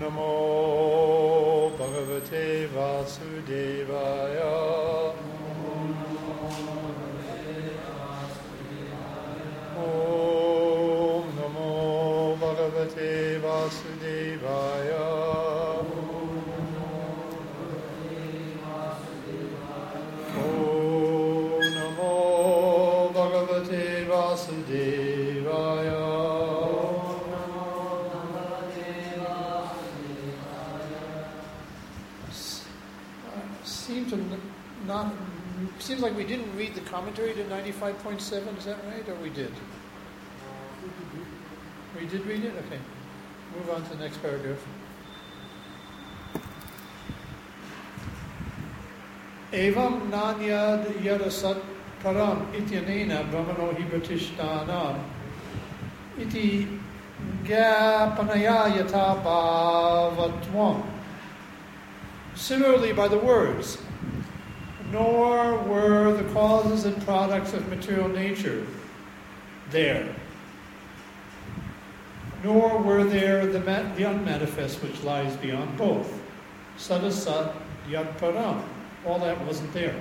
Namo Bhagavate Vasudevaya. Om Namo Bhagavate Vasudevaya. Om Namo Bhagavate Vasudevaya. Seems like we didn't read the commentary to 95.7, is that right? Or we did? We did read it? Okay. Move on to the next paragraph. Evam nanyad yadasat param ityanena brahmano hibratishtanam iti gyapanaya yata bhavatvam. Similarly, by the words, nor were the causes and products of material nature there, nor were there the unmanifest which lies beyond both. Sadasat yad param. All that wasn't there.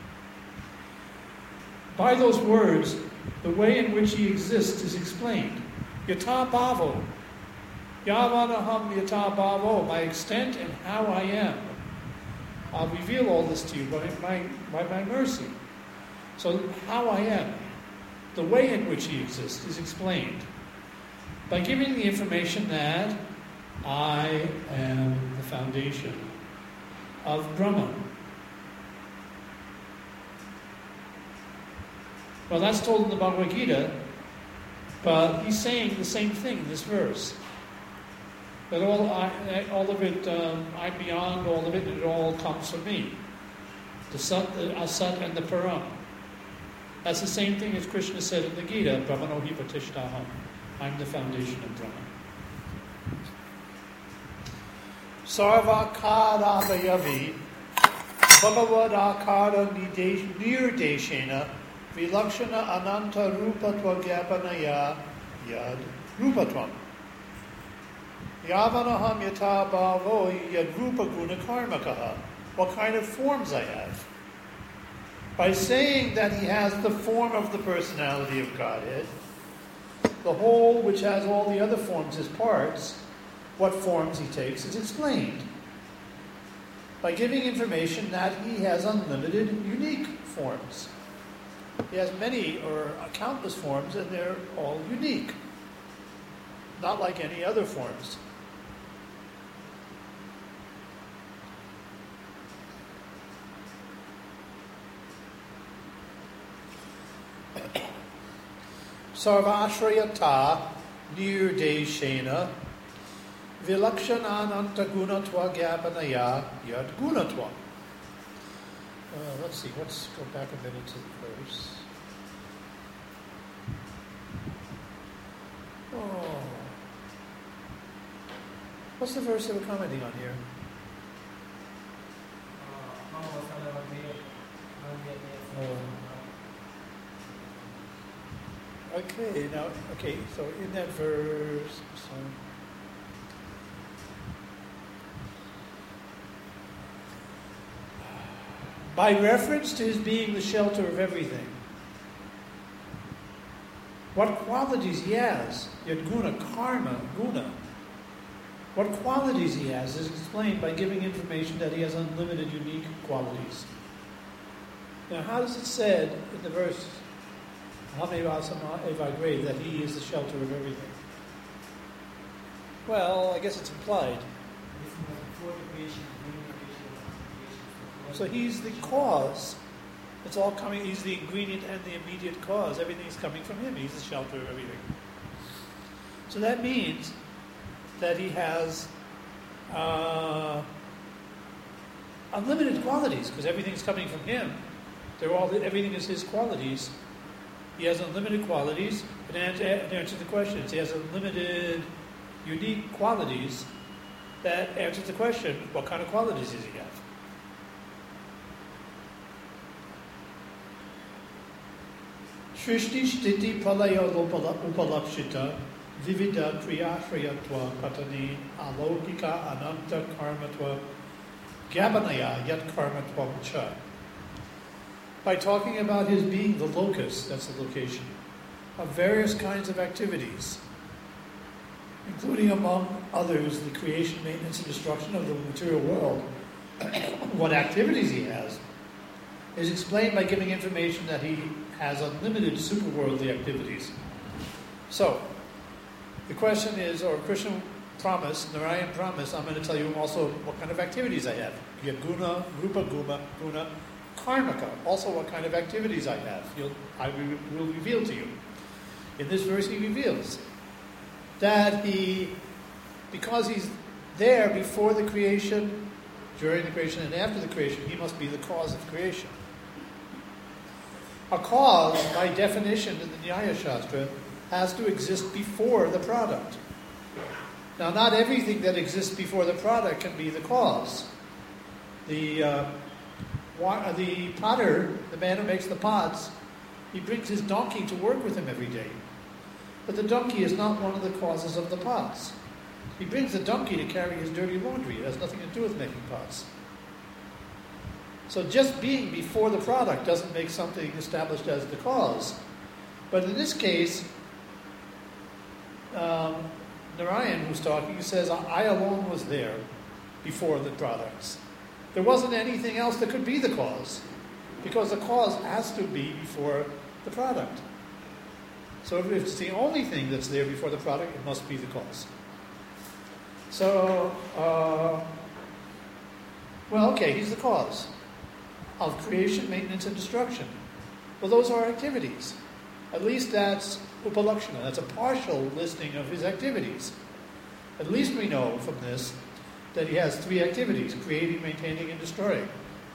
By those words, the way in which he exists is explained. Yata bhavo. Yavanaham yata bhavo. My extent and how I am. I'll reveal all this to you by my mercy. So how I am, the way in which he exists, is explained by giving the information that I am the foundation of Brahman. Well, that's told in the Bhagavad Gita, but he's saying the same thing in this verse. That all of it, I'm beyond all of it, and it all comes from me. The Sat, the Asat, and the Param. That's the same thing as Krishna said in the Gita, Brahmano hi pratishtaham. I'm the foundation of Brahman. Sarvakadavayavi bhagavad-akara nirdeshena vilakshana ananta rupatva gyapanaya yad rupatvam. Yavanaham yata bhavo yad rupa guna karmakaha. What kind of forms I have? By saying that he has the form of the personality of Godhead, the whole which has all the other forms as parts, what forms he takes is explained. By giving information that he has unlimited, unique forms. He has many or countless forms, and they're all unique. Not like any other forms. Sarvashrayata nirdeshena vilakshanananta gunatva gyapanaya yad gunatva. Let's see, let's go back a minute to the verse. What's the verse that we're commenting on here? So in that verse, by reference to his being the shelter of everything, what qualities he has, yad guna, karma, guna, what qualities he has is explained by giving information that he has unlimited, unique qualities. Now, how is it said in the verse, that he is the shelter of everything? Well, I guess it's implied. So he's the cause. It's all coming, he's the ingredient and the immediate cause. Everything is coming from him. He's the shelter of everything. So that means that he has unlimited qualities, because everything's coming from him. Everything is his qualities. He has unlimited qualities. And to answer the questions, he has unlimited, unique qualities that answers the question, what kind of qualities does he have? Shrishti sthiti pralaya upalakshita vivida kriyashrayatva patani alokika ananta karmatva gabanaya yat karmatvam cha. By talking about his being the locus, that's the location, of various kinds of activities, including among others the creation, maintenance, and destruction of the material world. What activities he has is explained by giving information that he has unlimited superworldly activities. So, the question is, or Krishna promised, Narayan promised, I'm going to tell you also what kind of activities I have. Yaguna, Rupa Guna, Karmaka, also what kind of activities I have. I will reveal to you. In this verse he reveals that because he's there before the creation, during the creation, and after the creation, he must be the cause of creation. A cause, by definition in the Nyaya Shastra, has to exist before the product. Now, not everything that exists before the product can be the cause. The potter, the man who makes the pots, he brings his donkey to work with him every day. But the donkey is not one of the causes of the pots. He brings the donkey to carry his dirty laundry. It has nothing to do with making pots. So just being before the product doesn't make something established as the cause. But in this case, Narayan, who's talking, says, I alone was there before the products. There wasn't anything else that could be the cause, because the cause has to be before the product. So if it's the only thing that's there before the product, it must be the cause. So, he's the cause of creation, maintenance, and destruction. Well, those are activities. At least that's upalakshana. That's a partial listing of his activities. At least we know from this that he has three activities: creating, maintaining, and destroying.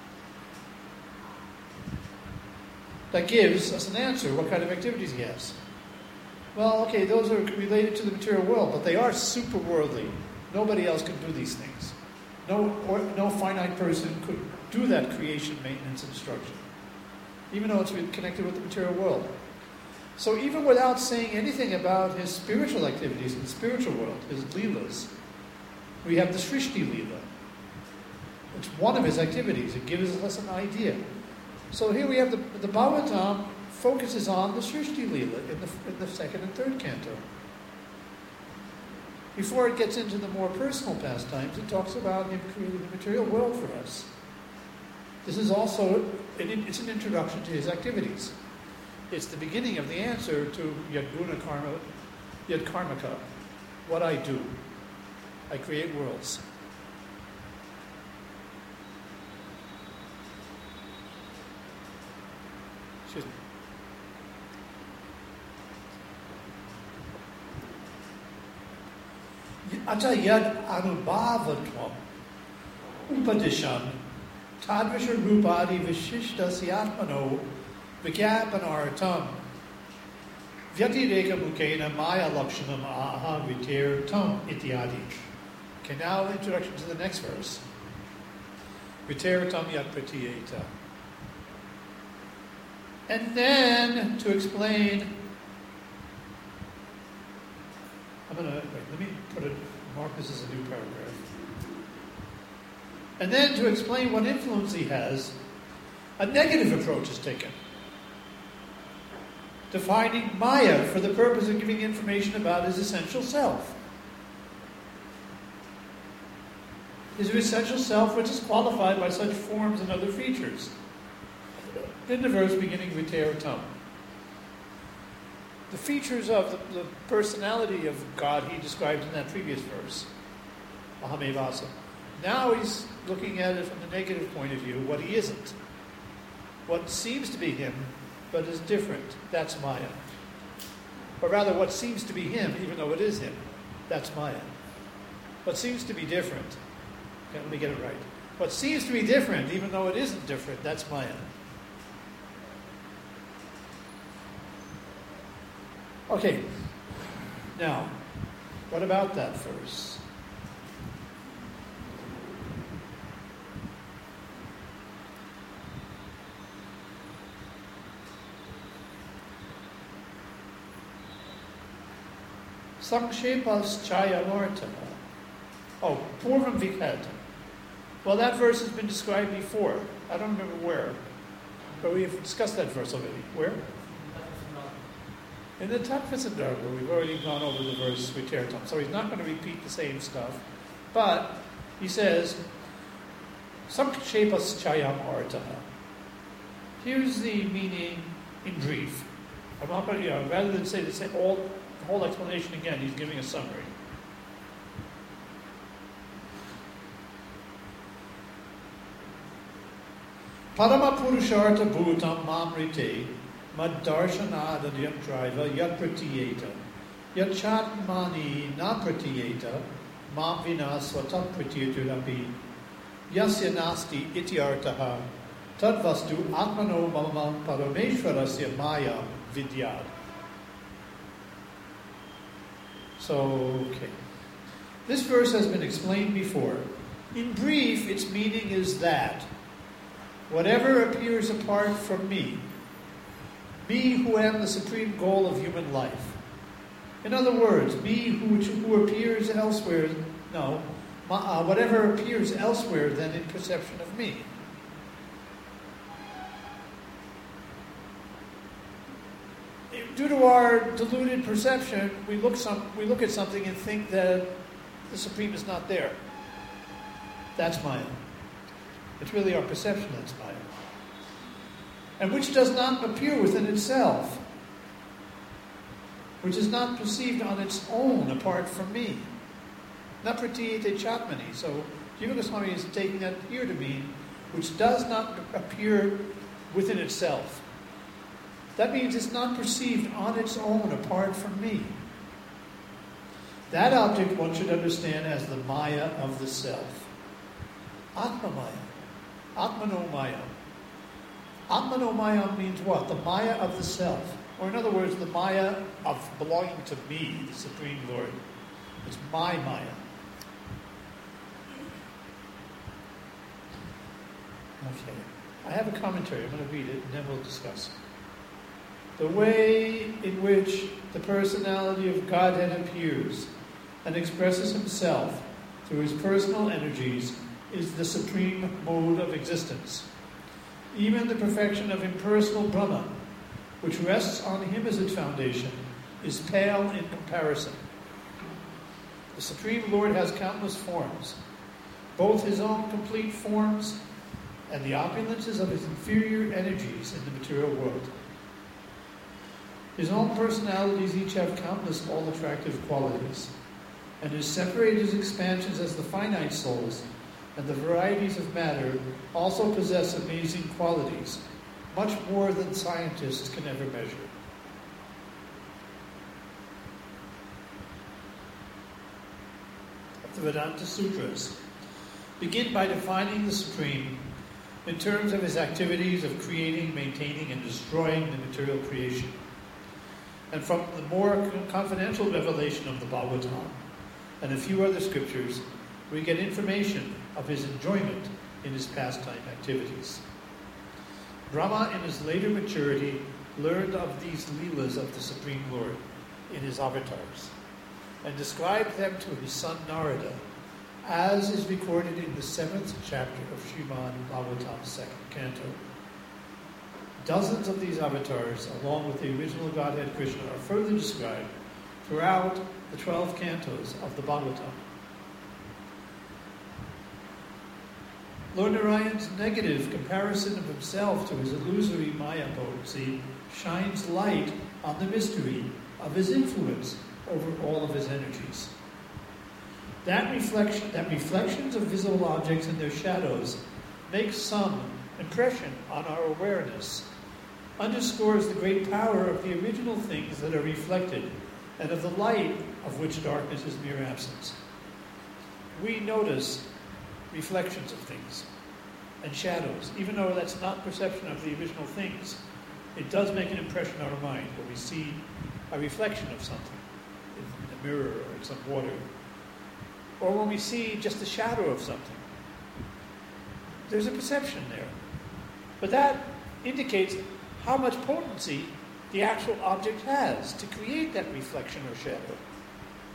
That gives us an answer, what kind of activities he has. Well, those are related to the material world, but they are super worldly. Nobody else can do these things. No finite person could do that creation, maintenance, and destruction, even though it's connected with the material world. So even without saying anything about his spiritual activities in the spiritual world, his leelas, we have the Srishti Leela. It's one of his activities. It gives us an idea. So here we have the Bhagavatam focuses on the Srishti Leela in the second and third canto. Before it gets into the more personal pastimes, it talks about him creating the material world for us. This is also, it's an introduction to his activities. It's the beginning of the answer to Yadguna Karma, Yad Karmaka, what I do. I create worlds. Excuse me. Ata yad anubhavatvam upadisham tadvisha rupadi vishishta syatmano vigyapanartam vyatireka mukena maya lakshanam aha vitir tam ityadi. Okay, now introduction to the next verse. Vitir tam yat pratiyeta. And then to explain, let me mark this as a new paragraph. And then to explain what influence he has, a negative approach is taken. Defining Maya for the purpose of giving information about his essential self. His essential self, which is qualified by such forms and other features. In the verse beginning with Teotam. The features of the personality of God he described in that previous verse, Ahamevasa. Now he's looking at it from the negative point of view, what he isn't. What seems to be him, but is different, that's Maya. Or rather, what seems to be him, even though it is him, that's Maya. What seems to be different, okay, let me get it right. What seems to be different, even though it isn't different, that's Maya. Okay, now, what about that verse? Sankshepas Chayamarta. Oh, Purvam Vikata. Well, that verse has been described before. I don't remember where. But we've discussed that verse already. Where? In the Tattva-sandarbha. We've already gone over the verse Vicharatam. So he's not going to repeat the same stuff. But he says, Sankshepas Chayam Artaha. Here's the meaning in brief. I'm not going to, rather than say the whole explanation again, he's giving a summary. Parama Purushartha Bhutam Mamrite Mad Darshanada Driva Yat Pratiyeta Yat Chatmani Na Pratiyeta Mam Vina Swatam Pratiyaturapi Yasya Nasti Ityartaha Tadvastu Atmano Mamam Parameshwarasya Maya Vidyad. So, okay. This verse has been explained before. In brief, its meaning is that whatever appears apart from me who am the supreme goal of human life. In other words, me who appears elsewhere, whatever appears elsewhere than in perception of me. Due to our deluded perception, we look at something and think that the Supreme is not there. That's Maya. It's really our perception that's Maya. And which does not appear within itself, which is not perceived on its own apart from me. Napratiyate Chatmani. So Jiva Goswami is taking that here to mean which does not appear within itself. That means it's not perceived on its own apart from me. That object one should understand as the Maya of the self. Atma Maya. Atmano Maya. Atmano Maya means what? The Maya of the self. Or in other words, the Maya of belonging to me, the Supreme Lord. It's my Maya. Okay. I have a commentary. I'm going to read it and then we'll discuss. The way in which the personality of Godhead appears and expresses himself through his personal energies is the supreme mode of existence. Even the perfection of impersonal Brahma, which rests on him as its foundation, is pale in comparison. The Supreme Lord has countless forms, both his own complete forms and the opulences of his inferior energies in the material world. His own personalities each have countless all-attractive qualities, and his separated expansions as the finite souls and the varieties of matter also possess amazing qualities, much more than scientists can ever measure. The Vedanta Sutras begin by defining the Supreme in terms of his activities of creating, maintaining, and destroying the material creation. And from the more confidential revelation of the Bhagavatam and a few other scriptures, we get information of his enjoyment in his pastime activities. Brahma, in his later maturity, learned of these leelas of the Supreme Lord in his avatars and described them to his son Narada, as is recorded in the 7th chapter of Srimad Bhagavatam's 2nd canto. Dozens of these avatars, along with the original Godhead Krishna, are further described throughout the 12 cantos of the Bhagavatam. Lord Narayan's negative comparison of himself to his illusory Maya potency shines light on the mystery of his influence over all of his energies. That reflections of visible objects and their shadows make some impression on our awareness, underscores the great power of the original things that are reflected and of the light of which darkness is mere absence. We notice reflections of things and shadows. Even though that's not perception of the original things, it does make an impression on our mind when we see a reflection of something in a mirror or in some water, or when we see just a shadow of something. There's a perception there. But that indicates how much potency the actual object has to create that reflection or shadow.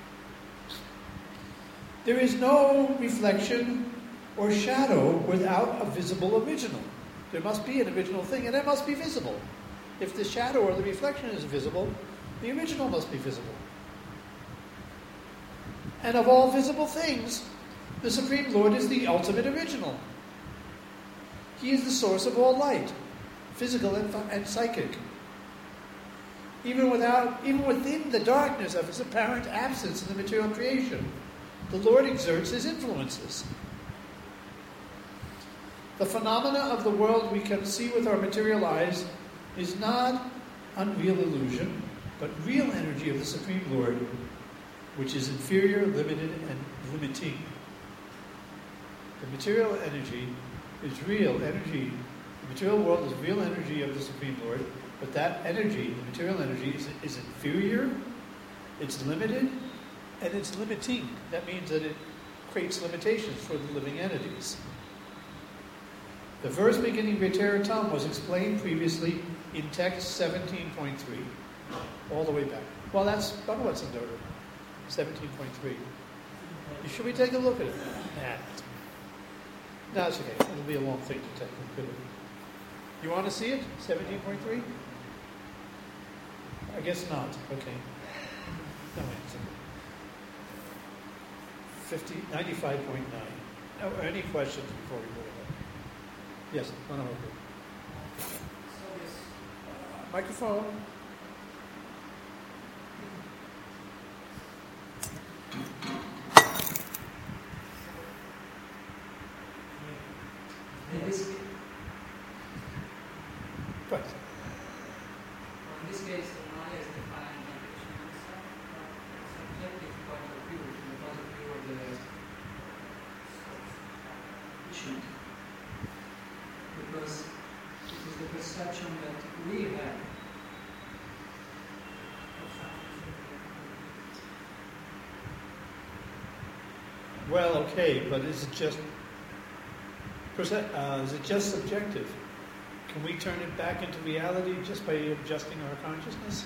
There is no reflection or shadow without a visible original. There must be an original thing, and it must be visible. If the shadow or the reflection is visible, the original must be visible. And of all visible things, the Supreme Lord is the ultimate original. He is the source of all light, physical and psychic. Even within the darkness of his apparent absence in the material creation, the Lord exerts his influences. The phenomena of the world we can see with our material eyes is not unreal illusion, but real energy of the Supreme Lord, which is inferior, limited, and limiting. The material energy is real energy. The material world is real energy of the Supreme Lord, but that energy, the material energy, is inferior, it's limited, and it's limiting. That means that it creates limitations for the living entities. The verse beginning Veter Tam was explained previously in text 17.3, all the way back. Well, that's Bhagavad Sandhara, 17.3. Should we take a look at it? No, it's okay. It'll be a long thing to take a look at it. You want to see it? 17.3? I guess not. Okay. No, it's 95.9. Any questions before we move on? Yes, no. Microphone. Right. In this case, Maya is defined by the subjective point of view, from the point of view of the patient. Because it is the perception that we have. Well, okay, but is it just subjective? Can we turn it back into reality just by adjusting our consciousness?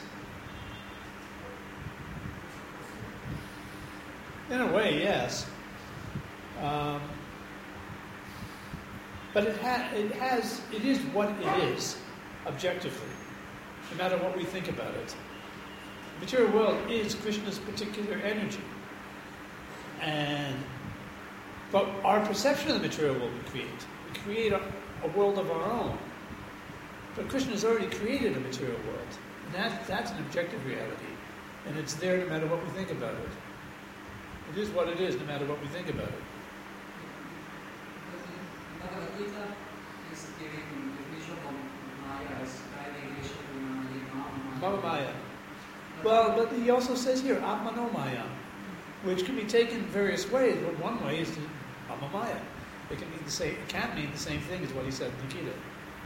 In a way, yes. But it is what it is, objectively, no matter what we think about it. The material world is Krishna's particular energy. But our perception of the material world we create. We create a world of our own. But Krishna has already created a material world. And that's an objective reality. And it's there no matter what we think about it. It is what it is no matter what we think about it. Bhagavad Gita is giving the vision of Maya as Mama Maya. Well, but he also says here, Atmano Maya, which can be taken various ways. But one way is to Mama Maya. It can mean the same. It can't mean the same thing as what he said in the Gita.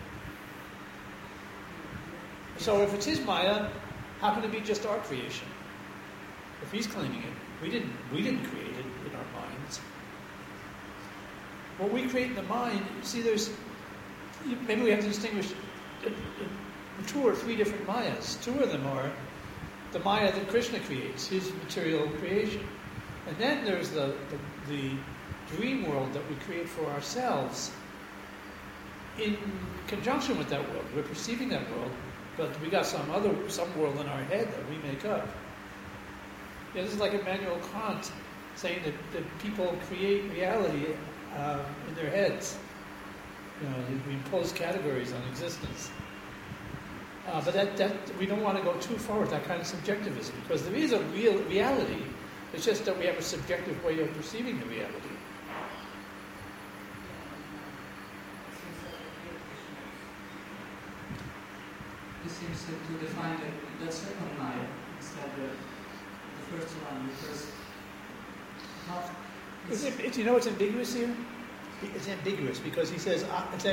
So if it's his Maya, how can it be just our creation? If he's claiming it, we didn't create it in our minds. What we create in the mind, see, maybe we have to distinguish two or three different Mayas. Two of them are the Maya that Krishna creates, his material creation. And then there's the dream world that we create for ourselves in conjunction with that world. We're perceiving that world, but we got some world in our head that we make up. Yeah, this is like Immanuel Kant saying that people create reality in their heads. We impose categories on existence. But that we don't want to go too far with that kind of subjectivism, because there is a real reality. It's just that we have a subjective way of perceiving the reality. This seems to define the second Maya instead of the first one, because it's ambiguous here? It's ambiguous because he says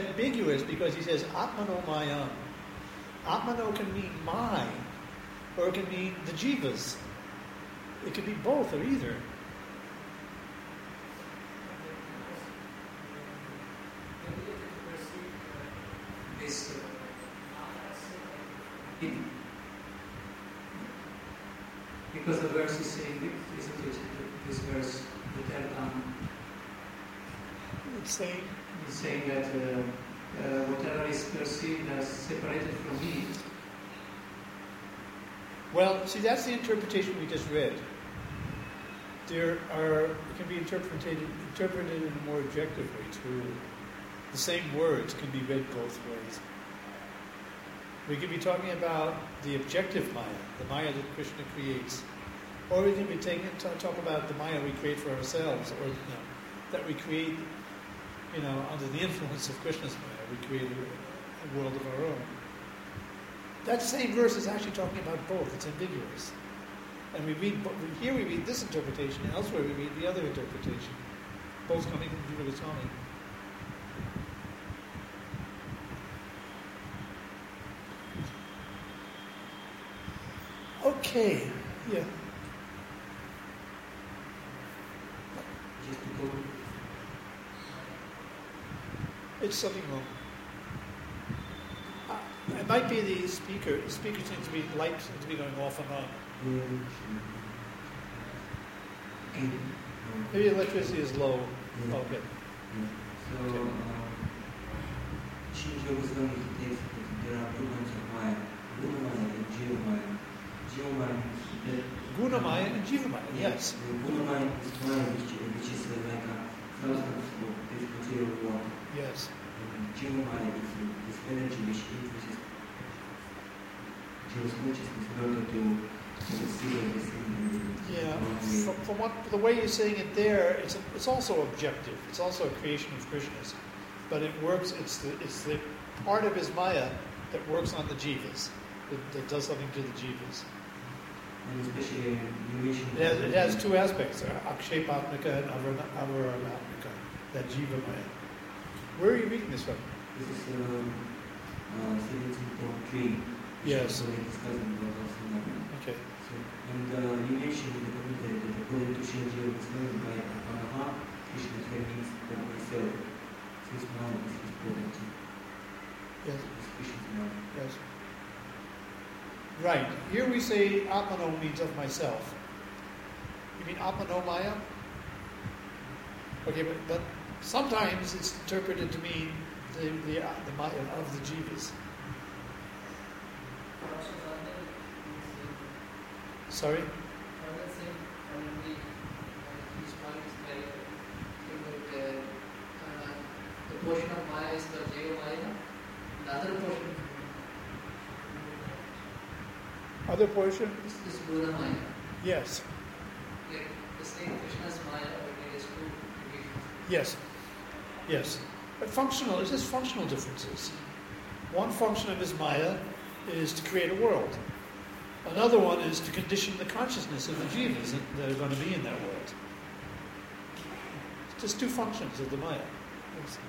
Atmano Mayam. Atmano can mean mine, or it can mean the jivas. It can be both or either. Because the verse is saying, isn't it, this verse, It's saying, He's saying that whatever is perceived as separated from me. well, see, that's the interpretation we just read. It can be interpreted in a more objective way too. The same words can be read both ways. We could be talking about the objective Maya, the Maya that Krishna creates, or we can be talk about the Maya we create for ourselves, or that we create, under the influence of Krishna's Maya. We create a world of our own. That same verse is actually talking about both. It's ambiguous. And here we read this interpretation, and elsewhere we read the other interpretation, both coming from Jiva Goswami. Okay, yeah. Just to go. It's something wrong. It might be the speaker. The speaker seems to be lights seem to be going off and on. Maybe electricity is low. Yeah. Okay. So, Srila Goswami takes that there are two kinds of Maya, Gunamaya and Jivamaya. Jivamaya is Gunamaya and Jivamaya, yes. The Gunamaya is Maya, which is like a substance of this material world. Yes. And Jivamaya is this energy which influences Jiva's consciousness in order to see everything. Yeah. From the way you're saying it there, it's also objective. It's also a creation of Krishna's, but it works. It's the part of his Maya that works on the jivas, that does something to the jivas. And especially you mentioned It has two aspects: akshepatmika and avaranatmika. That jiva Maya. Where are you reading this from? this is 17.3. Yes. Okay. So, and you mentioned in the commentary that according to Shinji was known by Apanaha, Krishna means that myself. His mind is his property. Yes. His Krishna's mind. Yes. Right. Here we say Atmano means of myself. You mean Atmano Maya? Okay, but sometimes it's interpreted to mean the Maya of the jivas. Sorry? The portion of Maya is the Jiva Maya, the other portion Other portion? is Guna Maya. Yes. Like the same Krishna's Maya, but it is two divisions. Yes. Yes. But functional, it's just functional differences. One function of his Maya is to create a world. Another one is to condition the consciousness of the jivas that are going to be in that world. It's just two functions of the Maya. Yes.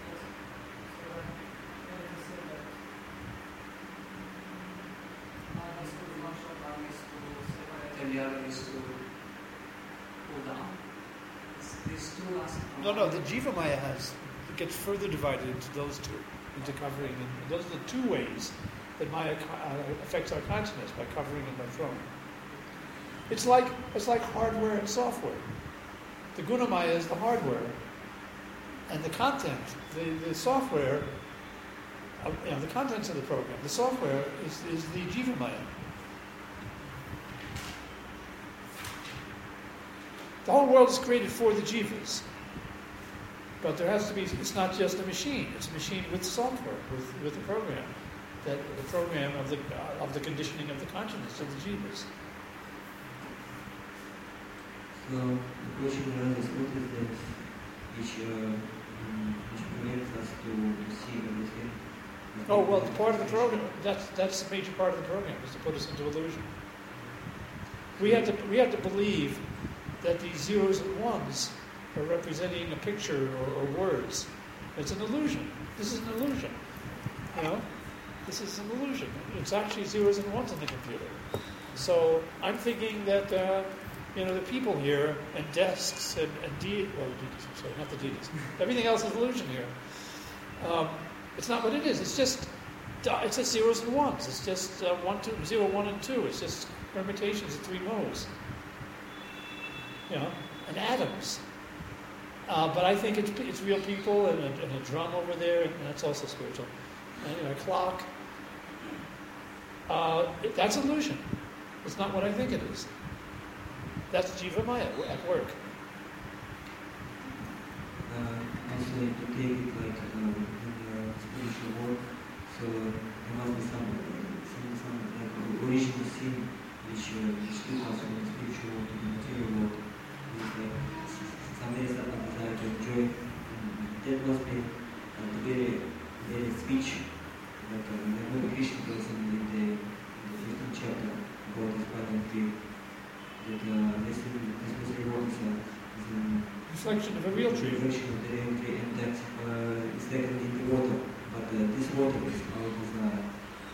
No, the Jiva Maya it gets further divided into those two, into covering, and those are the two ways that Maya affects our consciousness, by covering and by throwing. It's like hardware and software. The Guna Maya is the hardware, and the content, the software, the contents of the program, the software is the Jiva Maya. The whole world is created for the jivas. But there has to be, it's not just a machine, it's a machine with software, with a program. The program of the conditioning of the consciousness of the jivas. So the question is what is this which permits us to see everything? Oh, well, it's part of the program. That's the major part of the program, is to put us into illusion. We have to believe that these zeros and ones are representing a picture or words. It's an illusion. This is an illusion. This is an illusion. It's actually zeros and ones in the computer. So I'm thinking that the people here and desks and sorry, not the deities. Everything else is illusion here. It's not what it is. It's just zeros and ones. It's just 1, 2, 0, 1, and 2. It's just permutations of 3 modes. and atoms. But I think it's real people and a drum over there, and that's also spiritual. And a clock. That's illusion. It's not what I think it is. That's Jiva Maya at work. Also, if you take it like in your spiritual work, so there must be some like original sin which took us from the spiritual world to the material world. It's like some areas that I desire to enjoy. That must be the very speech that the Krishna goes in the 15th chapter about this pattern tree. That this reward is reflection of a real tree. Reflection of the real tree, and that is taken in the water. But this water is our desire.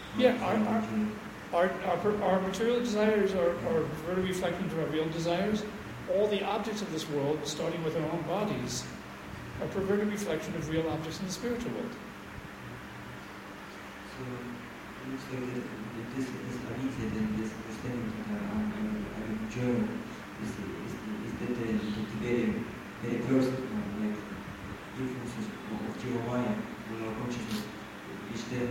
Yeah, our material desires are very reflecting to our real desires. All the objects of this world, starting with our own bodies, are a perverted reflection of real objects in the spiritual world. So, it looks like this idea and this understanding that I'm enjoying is that the very first like influences of Jiva Maya on our consciousness, which then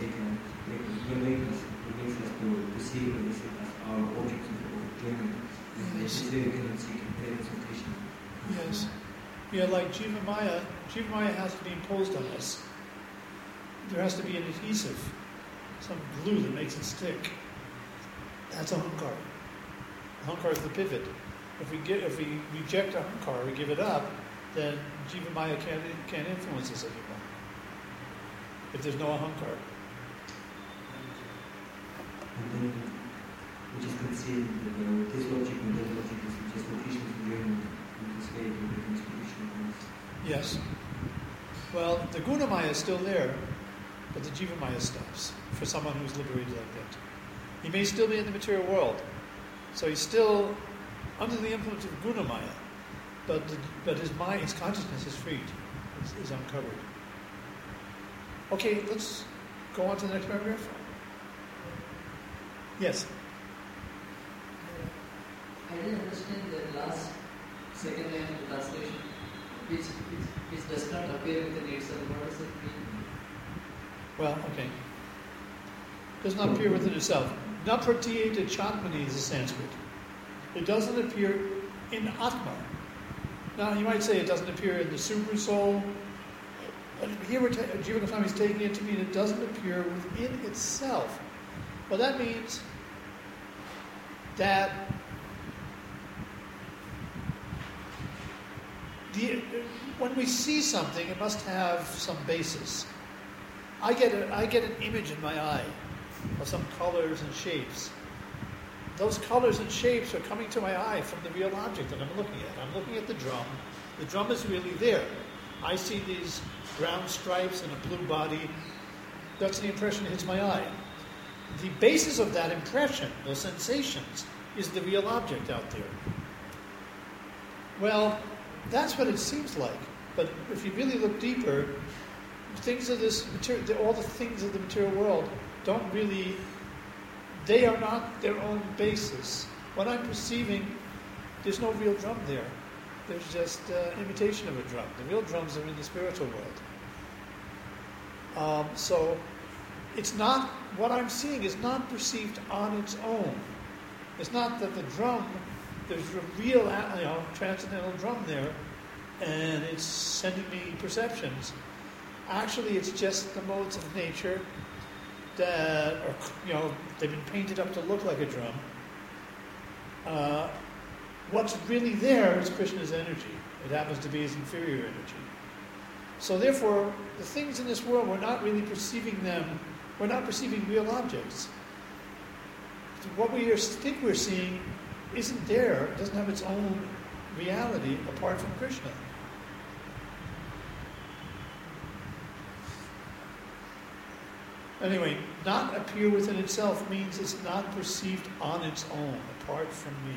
makes us to perceive this as our objects of enjoyment. And this is where we cannot see comparables of Krishna. Yes. Yeah, like Jiva Maya has to be imposed on us. There has to be an adhesive, some glue that makes it stick. That's ahankara. Ahankara is the pivot. If we reject ahankara, we give it up, then Jiva Maya can't influence us anymore. If there's no ahankara. And then we just can see that this logic and that logic is just what Krishna is doing in this way to become spiritual. Yes. Well, the Guna Maya is still there, but the Jiva Maya stops for someone who's liberated like that. He may still be in the material world, so he's still under the influence of Guna Maya, but his mind, his consciousness is freed, is uncovered. Okay, let's go on to the next paragraph. Yes. I didn't understand the last second line of the translation, which does not appear within itself. What does it mean? Well, okay. Does not appear within itself. Na pratyeta chatmani is the Sanskrit. It doesn't appear in Atma. Now, you might say it doesn't appear in the super soul. But here Jiva Goswami is taking it to mean it doesn't appear within itself. Well, that means that when we see something, it must have some basis. I get an image in my eye of some colors and shapes. Those colors and shapes are coming to my eye from the real object that I'm looking at. I'm looking at the drum. The drum is really there. I see these brown stripes and a blue body. That's the impression that hits my eye. The basis of that impression, those sensations, is the real object out there. Well, that's what it seems like. But if you really look deeper, things of this material, all the things of the material world don't really, they are not their own basis. What I'm perceiving, there's no real drum there. There's just imitation of a drum. The real drums are in the spiritual world. So it's not, what I'm seeing is not perceived on its own. It's not that the drum, there's a real transcendental drum there, and it's sending me perceptions. Actually, it's just the modes of nature that are, they've been painted up to look like a drum. What's really there is Krishna's energy. It happens to be his inferior energy. So therefore, the things in this world, we're not really perceiving them. We're not perceiving real objects. What we think we're seeing isn't there. It doesn't have its own reality apart from Krishna. Anyway, not appear within itself means it's not perceived on its own, apart from me.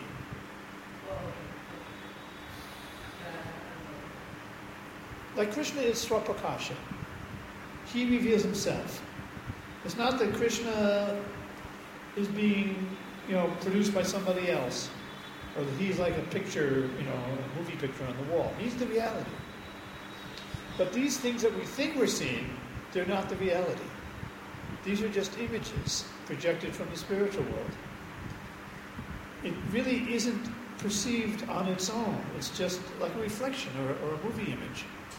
Like Krishna is Swapakasha. He reveals himself. It's not that Krishna is being, produced by somebody else. or that he's like a picture, a movie picture on the wall. He's the reality. But these things that we think we're seeing, they're not the reality. These are just images projected from the spiritual world. It really isn't perceived on its own. It's just like a reflection or a movie image.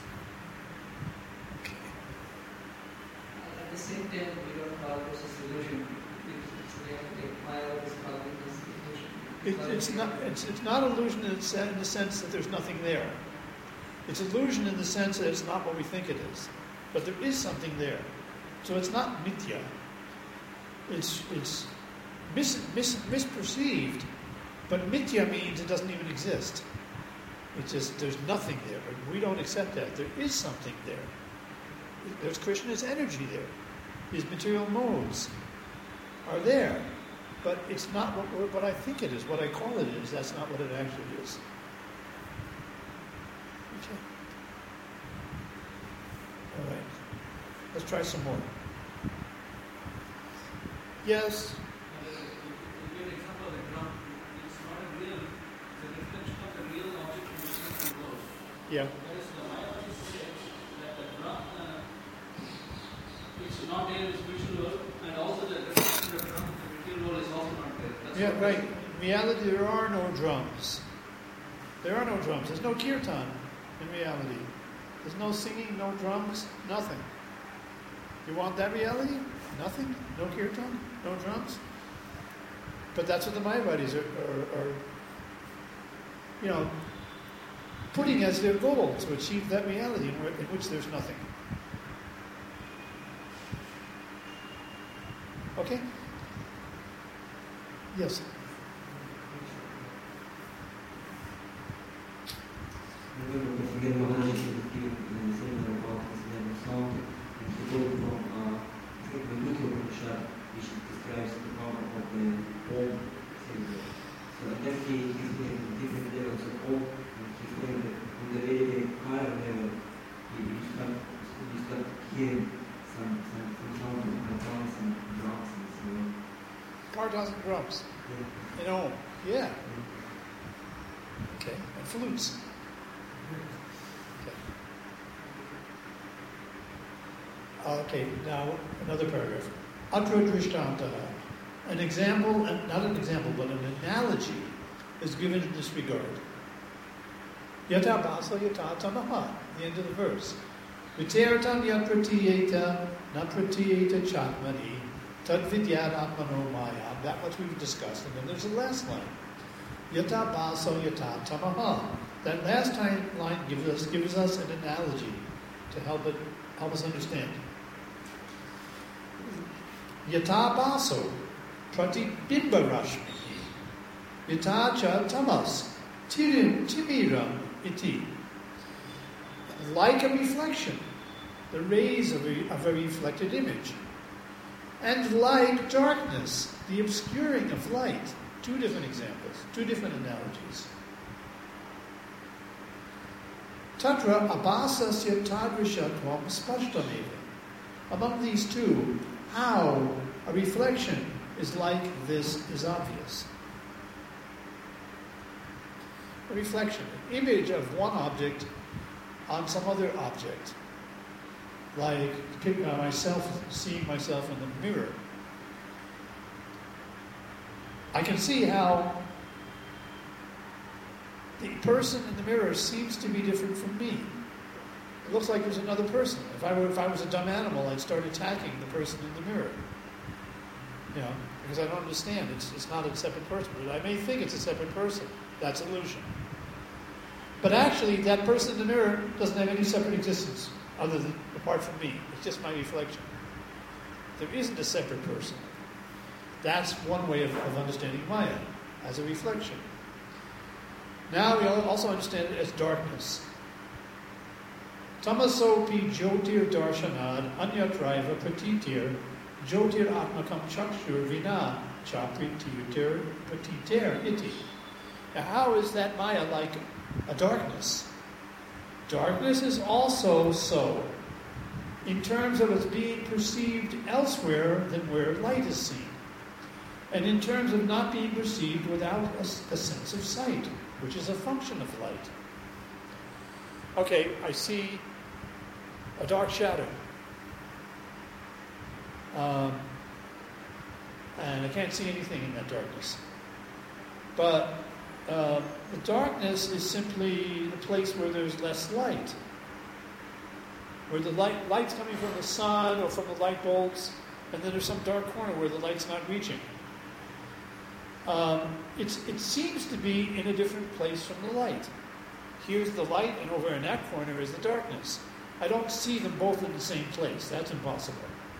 Okay. At the same time, we don't call this as illusion. It's like Maya is calling this illusion. It's not illusion in the sense that there's nothing there. It's illusion in the sense that it's not what we think it is. But there is something there. So it's not mithya. It's misperceived, but mithya means it doesn't even exist. It's just, there's nothing there. We don't accept that. There is something there. There's Krishna's energy there. His material modes are there. But it's not what I think it is, what I call it is. That's not what it actually is. Okay. All right. Let's try some more. Yes? Give an example of the drum. It's not a real, it's a reflection of the real object in which it's enclosed. Yeah. Whereas the Mayavadi says that the drum, it's not there in the spiritual world, and also the reflection of the drum in the material world is also not there. That's Right. In reality, there are no drums. There are no drums. There's no kirtan in reality. There's no singing, no drums, nothing. You want that reality? Nothing? No kirtan? No drums? But that's what the Mayavadis are putting as their goal, to achieve that reality in which there's nothing. Okay? Yes? Again, Maharaj is giving similar about this level of sound, and he told from Maindukya Upanishad, which describes the power of the Om symbol. So in that case, he's getting different levels of Om, and he's going that on the very, very higher level, you start hearing some sound of kartals and drums and so on. Kartals and drums. Yeah. In Om. Yeah. Okay. And flutes. Okay, now another paragraph. Atra Drishtantaha. An example, not an example, but an analogy is given in this regard. Yata basa yata tamaha, the end of the verse. Vitertam yat pratiyeta, na pratiyeta chatmani, tad vidyat atmano maya. That much we've discussed. And then there's the last line. Yata basa yata tamaha. That last line gives us an analogy to help us understand. Yata baso pratibimba rashmihi yata cha tamas timiram iti. Like a reflection, the rays of a reflected image. And like darkness, the obscuring of light. Two different examples, two different analogies. Tatra abhasasya tadrishatvam spashtameva. Among these two, how a reflection is like this is obvious. A reflection, an image of one object on some other object. Like seeing myself in the mirror. I can see how the person in the mirror seems to be different from me. It looks like there's another person. If I was a dumb animal, I'd start attacking the person in the mirror. Because I don't understand. It's not a separate person. But I may think it's a separate person. That's illusion. But actually, that person in the mirror doesn't have any separate existence apart from me. It's just my reflection. There isn't a separate person. That's one way of understanding Maya, as a reflection. Now we also understand it as darkness. Tamasopi jyotir darshanad anyatraiva pratitir jyotir atmakam chakshur vina chaprititir pratitir iti. Now how is that Maya like a darkness? Darkness is also so, in terms of its being perceived elsewhere than where light is seen. and in terms of not being perceived without a sense of sight, which is a function of light. Okay, I see a dark shadow. And I can't see anything in that darkness. But the darkness is simply the place where there's less light. Where the light's coming from the sun or from the light bulbs, and then there's some dark corner where the light's not reaching. It seems to be in a different place from the light. Here's the light, and over in that corner is the darkness. I don't see them both in the same place. That's impossible.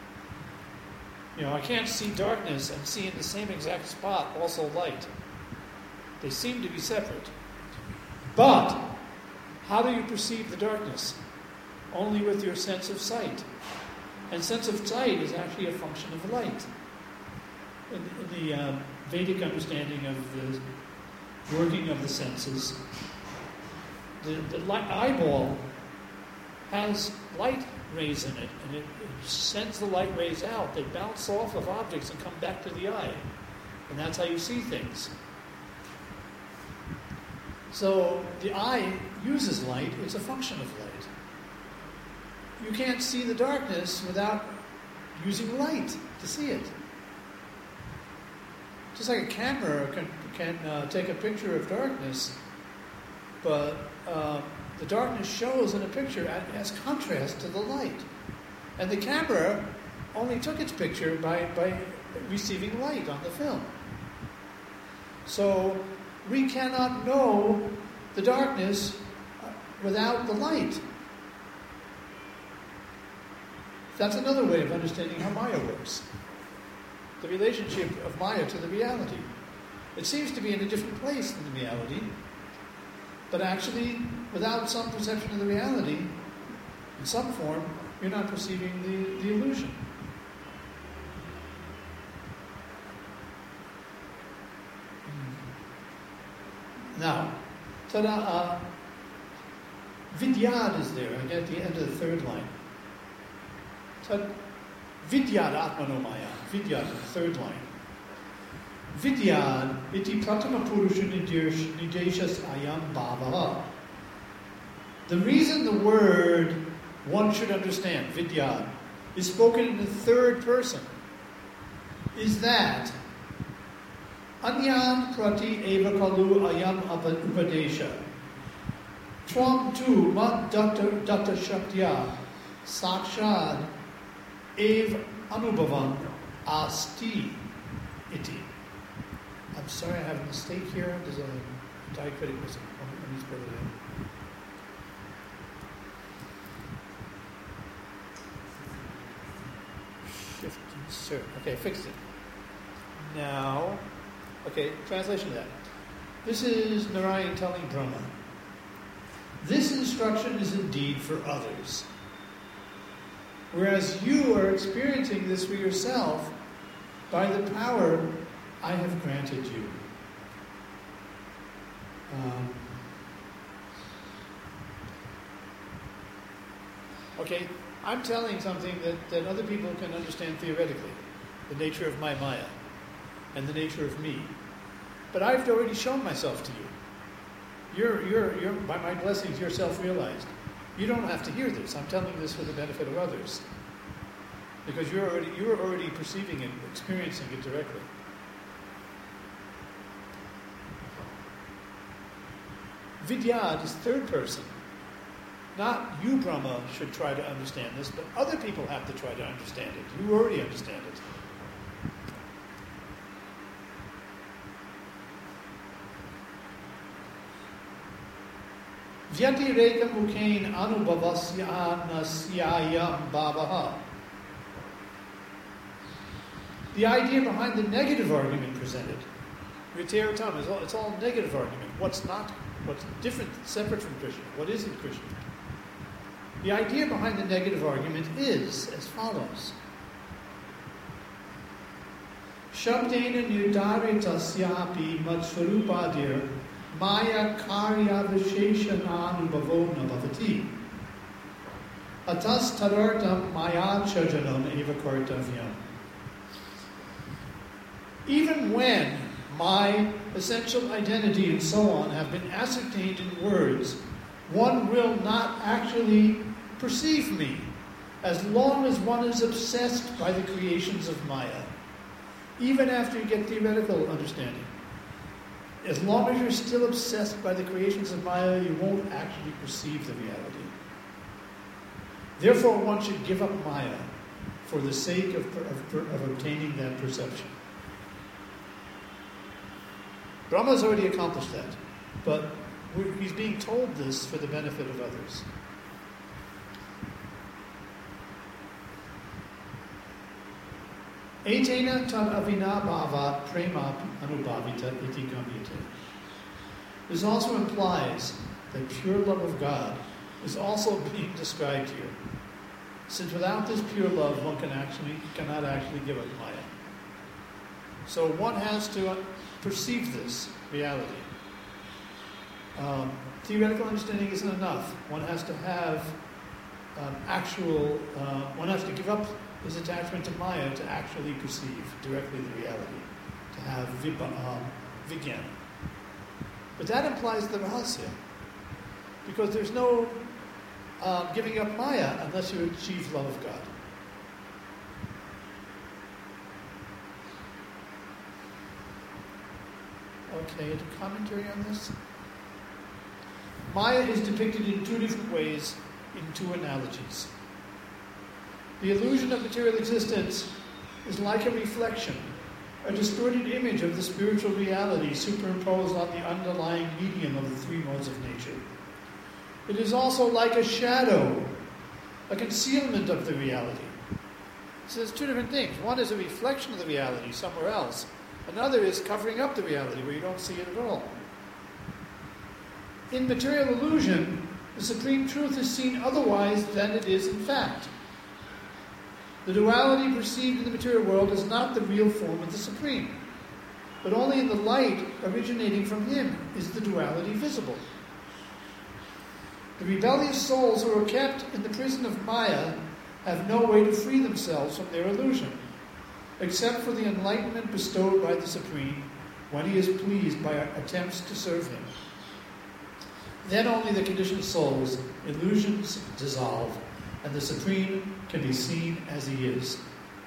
I can't see darkness and see in the same exact spot also light. They seem to be separate. But how do you perceive the darkness? Only with your sense of sight. And sense of sight is actually a function of light. In the Vedic understanding of the working of the senses, the eyeball has light rays in it, and it sends the light rays out. They bounce off of objects and come back to the eye. And that's how you see things. So the eye uses light. It's a function of light. You can't see the darkness without using light to see it. Just like a camera can take a picture of darkness, but the darkness shows in a picture as contrast to the light. And the camera only took its picture by receiving light on the film. So we cannot know the darkness without the light. That's another way of understanding how Maya works. The relationship of Maya to the reality. It seems to be in a different place than the reality, but actually, without some perception of the reality, in some form, you're not perceiving the illusion. Now, Vidyad is there, again at the end of the third line. Vidyad Atmano Maya. Vidyad, the third line. Vidyad iti pratama purusha nideshas ayam bhavaha. The reason the word one should understand, Vidyad, is spoken in the third person is that Anyan prati eva kalu ayam upadesha. Tvam tu mat datta shaktya sakshad ev anubhavam asti iti. I'm sorry, I have a mistake here. There's a diacritic missing. Let me put it in. Shift insert. Okay, fixed it. Now, okay, translation of that. This is Narayan telling Brahma, this instruction is indeed for others. Whereas you are experiencing this for yourself by the power I have granted you. Okay, I'm telling something that other people can understand theoretically. The nature of my Maya and the nature of me. But I've already shown myself to you. You're by my blessings, you're self-realized. You don't have to hear this. I'm telling this for the benefit of others. Because you're already perceiving it, experiencing it directly. Vidyad is third person. Not you, Brahma, should try to understand this, but other people have to try to understand it. You already understand it. Vyatireka mukain anubhavasya nasyayam bhavaha. The idea behind the negative argument presented, Viteratam, it's all negative argument. What's different, separate from Krishna? What isn't Krishna? The idea behind the negative argument is as follows. Shabdena nirdaritasyapi matsvarupadir maya karya visheshananubhavona bhavati. Atas tadartam maya chajanam eva kartavyam. Even when my essential identity and so on have been ascertained in words, one will not actually perceive me as long as one is obsessed by the creations of Maya. Even after you get theoretical understanding. As long as you're still obsessed by the creations of Maya, you won't actually perceive the reality. Therefore, one should give up Maya for the sake of obtaining that perception. Brahma's already accomplished that, but he's being told this for the benefit of others. Etena tad avina bhava prema anubhavita iti gamyate. This also implies that pure love of God is also being described here. Since without this pure love, one cannot actually give up Maya. So one has to perceive this reality. Theoretical understanding isn't enough. One has to have one has to give up his attachment to Maya to actually perceive directly the reality, to have vigyan. But that implies the rahasya, because there's no giving up Maya unless you achieve love of God. Okay, a commentary on this? Maya is depicted in two different ways, in two analogies. The illusion of material existence is like a reflection, a distorted image of the spiritual reality superimposed on the underlying medium of the three modes of nature. It is also like a shadow, a concealment of the reality. So there's two different things. One is a reflection of the reality somewhere else. Another is covering up the reality where you don't see it at all. In material illusion, the supreme truth is seen otherwise than it is in fact. The duality perceived in the material world is not the real form of the Supreme, but only in the light originating from Him is the duality visible. The rebellious souls who are kept in the prison of Maya have no way to free themselves from their illusion, except for the enlightenment bestowed by the Supreme when He is pleased by our attempts to serve Him. Then only the conditioned souls' illusions dissolve, and the Supreme can be seen as He is.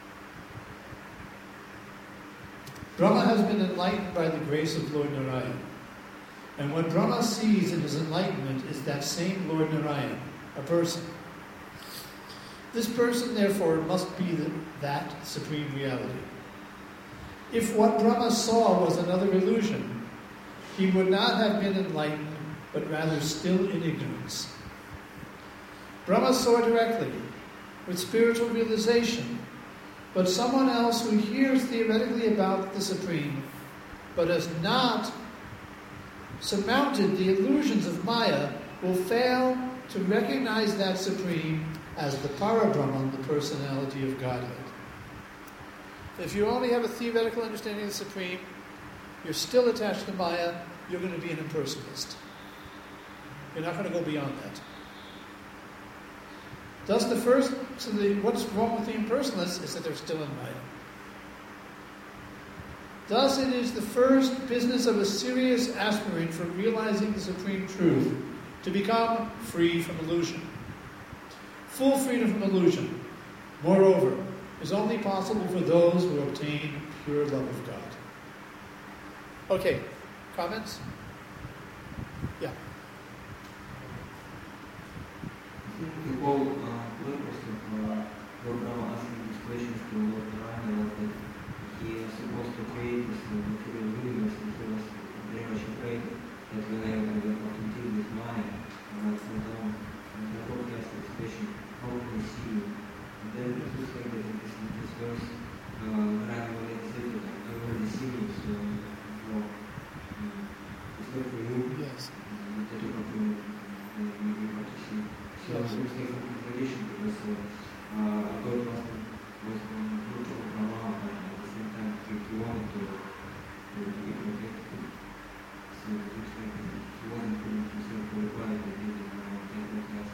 Brahma has been enlightened by the grace of Lord Narayan. And what Brahma sees in his enlightenment is that same Lord Narayan, a person. This person, therefore, must be that supreme reality. If what Brahma saw was another illusion, he would not have been enlightened, but rather still in ignorance. Brahma saw directly, with spiritual realization, but someone else who hears theoretically about the Supreme, but has not surmounted the illusions of Maya, will fail to recognize that Supreme as the Parabrahman, the personality of Godhead. If you only have a theoretical understanding of the Supreme, you're still attached to Maya, you're going to be an impersonalist. You're not going to go beyond that. Thus, what's wrong with the impersonalists is that they're still in Maya. Thus, it is the first business of a serious aspirant for realizing the supreme truth to become free from illusion. Full freedom from illusion, moreover, is only possible for those who obtain pure love of God. Okay, comments? Yeah. I think the whole purpose of Lord Brahma asking these questions to Lord Narayana was that he was supposed to create this material universe, and he was very much afraid that whenever we are not deal with Maya, and that's not down, and the Lord has the expression, how can we see you? And then it looks like that in this verse, Narayana already said that I already see you, so it's not for you. Yes. That you have to see. So it looks like a contradiction because God was brutal of Brahma, and at the same time he wanted to be protected. So it looks like he wasn't putting himself qualified to be the class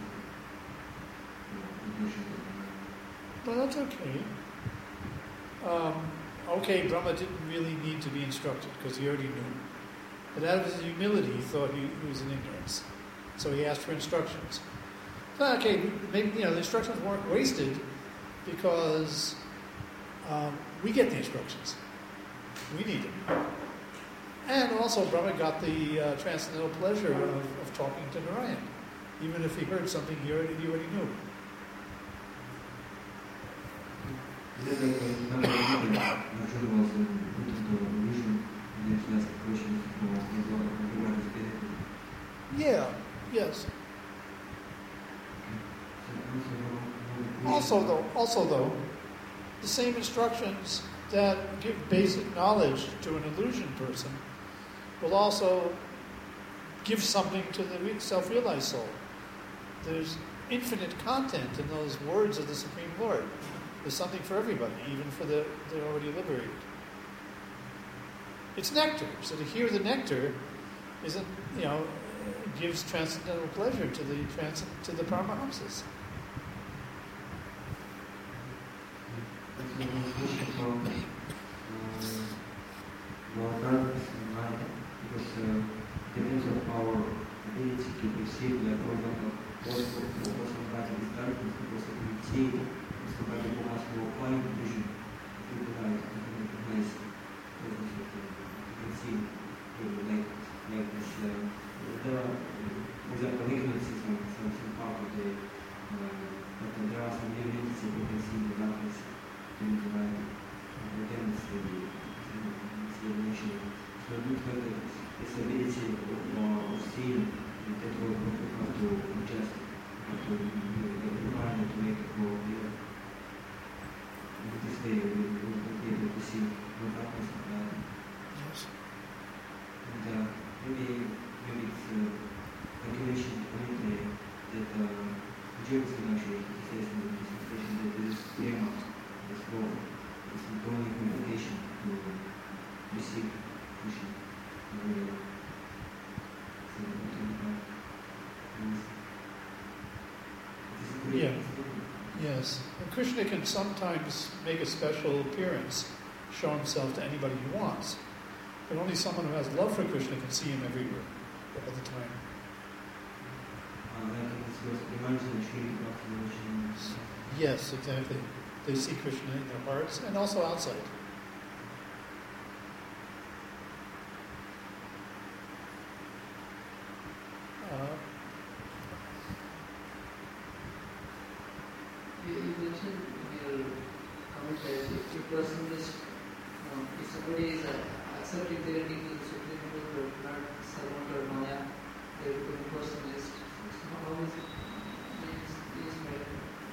of illusion. Well, that's okay. okay, Brahma didn't really need to be instructed because he already knew. But out of his humility, he thought he was in ignorance. So he asked for instructions. So, okay, maybe the instructions weren't wasted because we get the instructions. We need them. And also Brahma got the transcendental pleasure of talking to Narayan. Even if he heard something he already knew. Is it like Arjuna was put into illusion and then he asked questions for everybody's benefit? Yeah, yes. Also though, the same instructions that give basic knowledge to an illusion person will also give something to the self-realized soul. There's infinite content in those words of the Supreme Lord. There's something for everybody, even for the already liberated. It's nectar. So to hear the nectar isn't, gives transcendental pleasure to the Paramahamsas. About darkness and light, because depends on our ability to perceive, like for example, what somebody is darkness, because if we see somebody who has no fine vision, through the light, you can recognize you can see like this. There are, for example, ignorance is some part of the, but there are some elements that you can see in the darkness during the light, and then it's the explanation. So look at this ability of seeing that will have to adjust, have to refine it to make it more clear. And this way we will be able to see what happens in that. Yes. And maybe it's a continuation commentary that James actually says in the presentation that there is prema, this law, this growing communication to receive Krishna. Yeah. Yes. And Krishna can sometimes make a special appearance, show himself to anybody he wants. But only someone who has love for Krishna can see him everywhere, all the time. Yes, exactly. They see Krishna in their hearts and also outside. You mentioned in your comment that if a person is, if somebody is accepting theoretically the Supreme Lord but not servant or Maya, they become personalist. So how is it? He is made.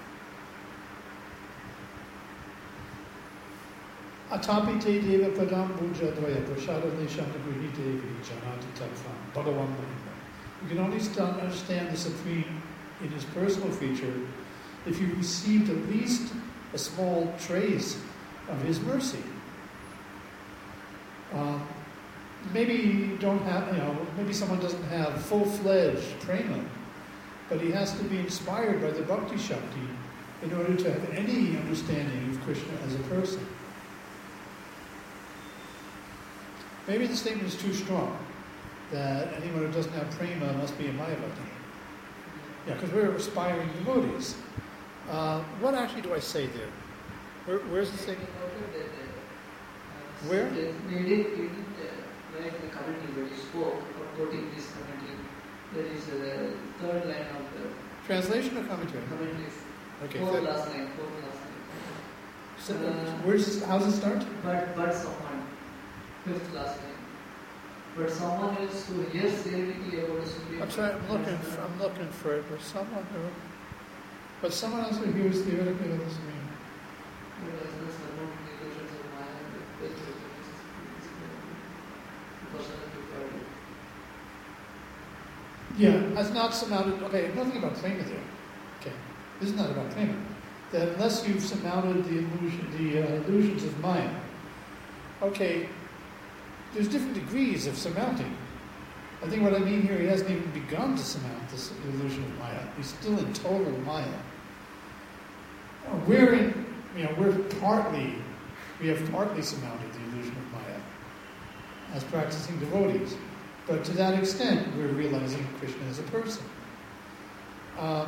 Atapite deva padam bhuja dvaya prasada nishana gruhite vijanati tatvam bhagavan mahima. You can only understand the Supreme in his personal feature if you received at least a small trace of his mercy. Maybe you don't have, maybe someone doesn't have full-fledged prema, but he has to be inspired by the Bhakti Shakti in order to have any understanding of Krishna as a person. Maybe the statement is too strong, that anyone who doesn't have prema must be a Mayavati. Yeah, because we're aspiring devotees. What actually do I say there? Where's the statement? Where? You didn't write the commentary, but you spoke of quoting this commentary. That is the third line of the Translation or commentary? commentary. Okay. Fourth last line. So, how's it start? But someone, fifth last line. But someone else who hears theoretically about the Supreme. I'm looking for it. But someone else who hears theoretically about the Supreme. Yeah, has not surmounted. Okay, nothing about prema there. Okay, this is not about prema. That unless you've surmounted the illusions of Maya. Okay, there's different degrees of surmounting. I think what I mean here, he hasn't even begun to surmount this illusion of Maya. He's still in total Maya. We're partly We have partly surmounted the illusion of Maya as practicing devotees. But to that extent, we're realizing Krishna as a person. How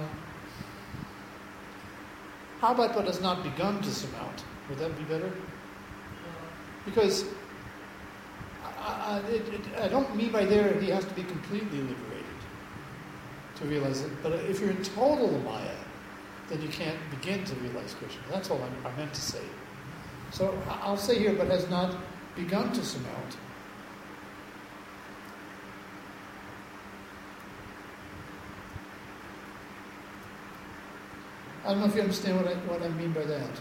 about what has not begun to surmount? Would that be better? Because I don't mean by there he has to be completely liberated to realize it. But if you're in total Maya, then you can't begin to realize Krishna. That's all I meant to say. So I'll say here, but has not begun to surmount. I don't know if you understand what I mean by that.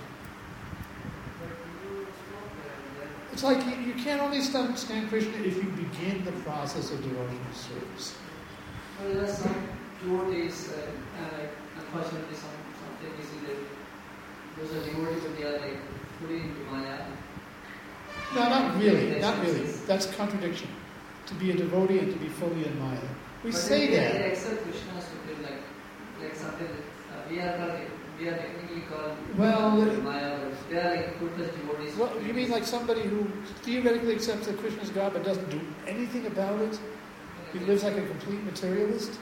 It's like you can't only understand Krishna if you begin the process of devotional service. Well, there are some devotees, unfortunately, something you see that those are devotees, but they are like fully into Maya. No, not really. That's a contradiction. To be a devotee and to be fully in Maya. We say that. They accept Krishna Supreme, like something that we are technically called Maya, but they are like full-fledged devotees. Well, you mean like somebody who theoretically accepts that Krishna is God but doesn't do anything about it? He lives like a complete materialist?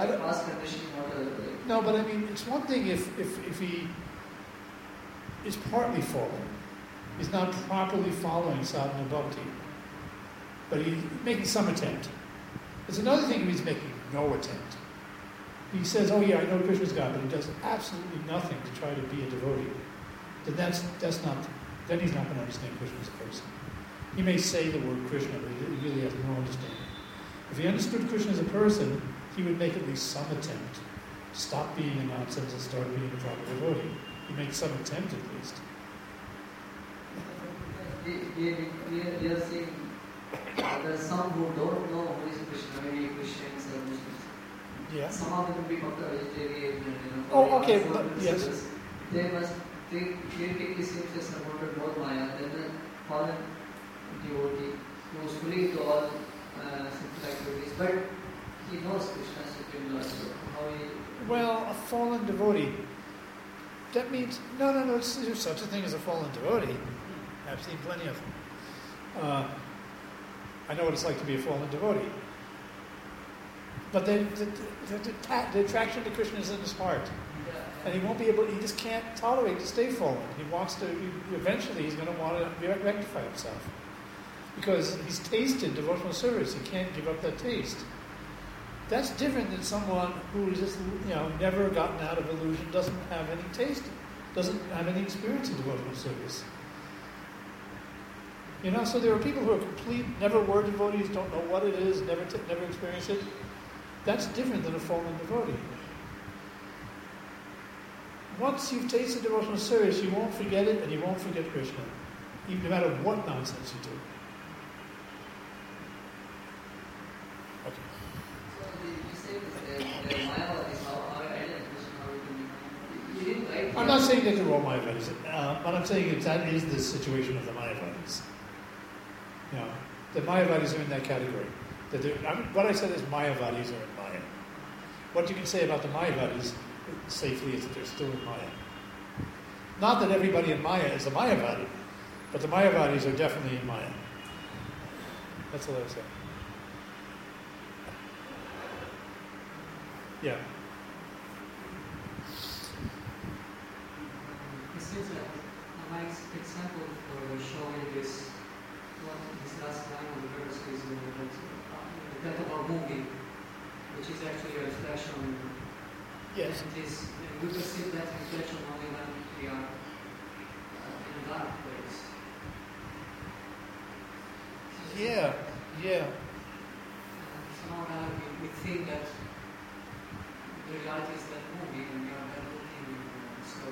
No, but I mean, it's one thing if he is partly fallen. He's not properly following sadhana bhakti. But he's making some attempt. It's another thing if he's making no attempt. He says, oh yeah, I know Krishna's God, but he does absolutely nothing to try to be a devotee. Then then he's not going to understand Krishna as a person. He may say the word Krishna, but he really has no understanding. If he understood Krishna as a person, he would make at least some attempt. Stop being a nonsense and start being a proper devotee. He makes some attempt at least. We are saying there are some who don't know who is Krishna, maybe Christians or Muslims. Yeah. Some of them will be vegetarian, Oh, okay, but yes. They take this interest about more Maya than the fallen devotee who is fully into all simple activities. But he knows Krishna Supreme Lord. So how he... Well, a fallen devotee. That means no. There's such a thing as a fallen devotee. I've seen plenty of them. I know what it's like to be a fallen devotee. But the attraction to Krishna is in his heart. And he won't be able, he just can't tolerate to stay fallen. Eventually he's going to want to rectify himself. Because he's tasted devotional service. He can't give up that taste. That's different than someone who is just, never gotten out of illusion, doesn't have any taste, doesn't have any experience in devotional service. So there are people who are complete, never were devotees, don't know what it is, never experienced it. That's different than a fallen devotee. Once you've tasted devotional service, you won't forget it, and you won't forget Krishna, even no matter what nonsense you do. Okay. So you say that Maya is our idea of Krishna, how we can... You didn't write... I'm not saying that they're all Mayavadis, but I'm saying that is the situation of the Mayavadis. The Mayavadis are in that category. What I said is Mayavadis are in Maya. What you can say about the Mayavadis safely is that they're still in Maya. Not that everybody in Maya is a Mayavadi, but the Mayavadis are definitely in Maya. That's what I say. Yeah. This is a nice example for showing this last line of the verse is the death of our movie, which is actually a reflection. Yes. And we perceive that reflection only when we are in a dark place. Yeah. Somehow we think that the reality is that movie and we are that looking. So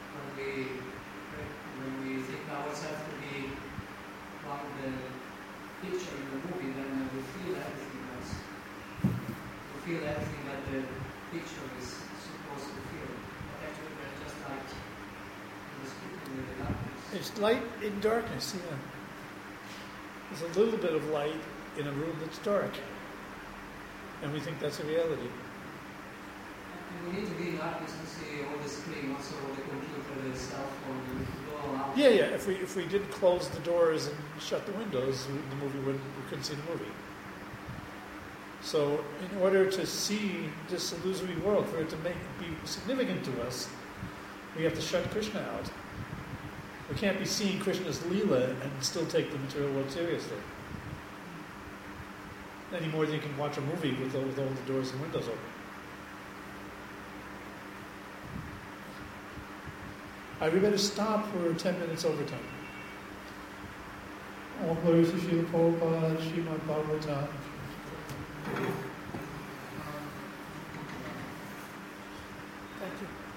when we think ourselves to be one of the picture in the movie, then we feel everything else. We feel everything that the picture is supposed to feel. But actually, we're just light in the darkness. It's light in darkness, yeah. There's a little bit of light in a room that's dark. And we think that's a reality. And we need to be in darkness to see all the screen, also the computer, the cell phone, we go out Yeah. If we didn't close the doors and shut the windows, we couldn't see the movie. So, in order to see this illusory world, for it to be significant to us, we have to shut Krishna out. We can't be seeing Krishna's Leela and still take the material world seriously. Any more than you can watch a movie with all the doors and windows open. All right, we better stop for 10 minutes overtime. All glories to Srila Prabhupada, Srimad Bhagavatam. Thank you.